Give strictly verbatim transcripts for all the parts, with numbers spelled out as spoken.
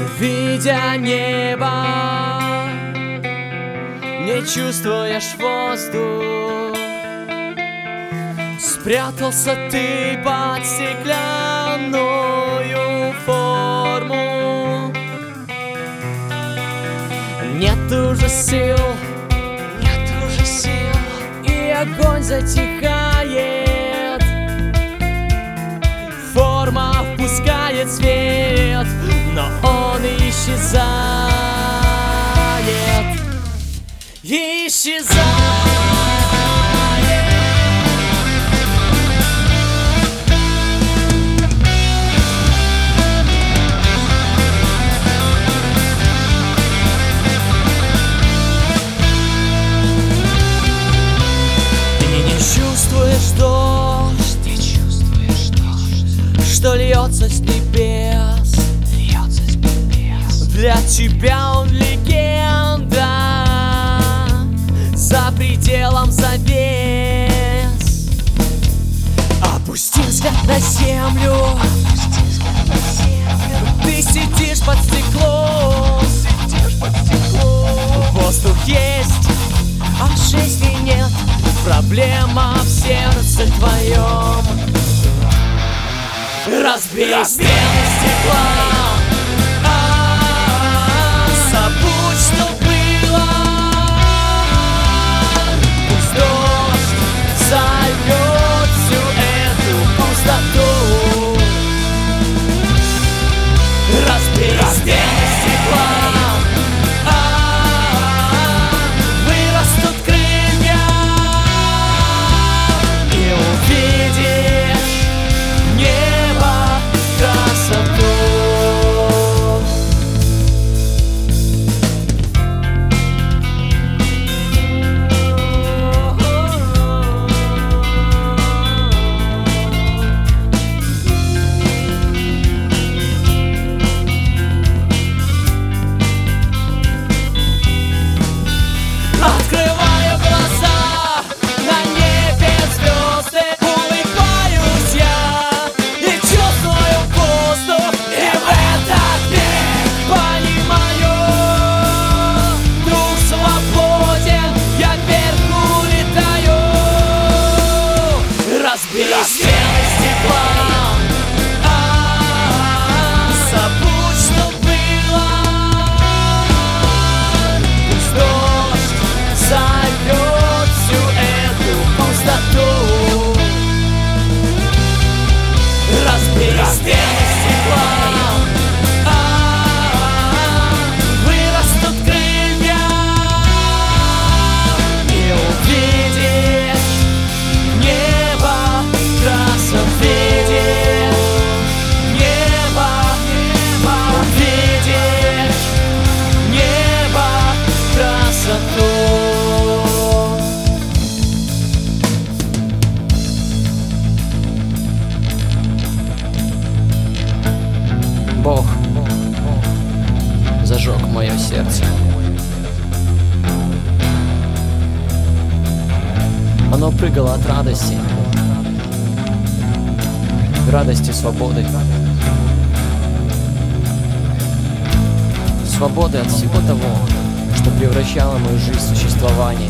видя небо, не чувствуешь воздух. Спрятался ты под стеклянную форму. Нет уже сил, нет уже сил, и огонь затихает. Форма впускает свет, но он исчезает. Исчезает. Чувствуешь дождь, ты чувствуешь дождь, что льется с небес, льется с небес. Для тебя он легенда, за пределом завес. Опусти взгляд на землю, опусти взгляд на землю. Ты сидишь под стеклом, сидишь под стеклом. Воздух есть, а жизни нет. Проблема в сердце твоем. Разбей стены стекла, забудь, что было. Пусть дождь зальет всю эту пустоту. Разбей стены стекла, вырастут крылья. Открываю глаза, на небе звезды, улыбаюсь я и чувствую воздух, и в этот миг понимаю, дух свободен, я вверху летаю. Разбей стены стекла, забудь, что было. Пусть дождь зальет всю эту пустоту. Разбей стены стекла, вырастут крылья, и увидишь небо красок, видишь небо, небо, увидишь небо красоту. Бог зажег мое сердце. Оно прыгало от радости, радости свободы, свободы от всего того, что превращало мою жизнь в существование.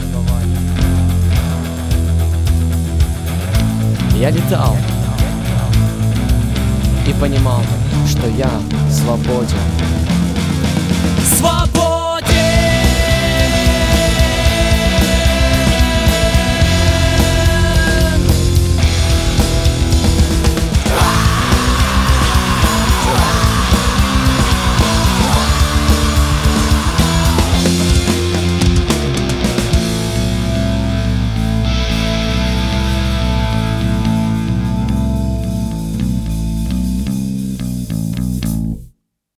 Я летал и понимал, что я свободен.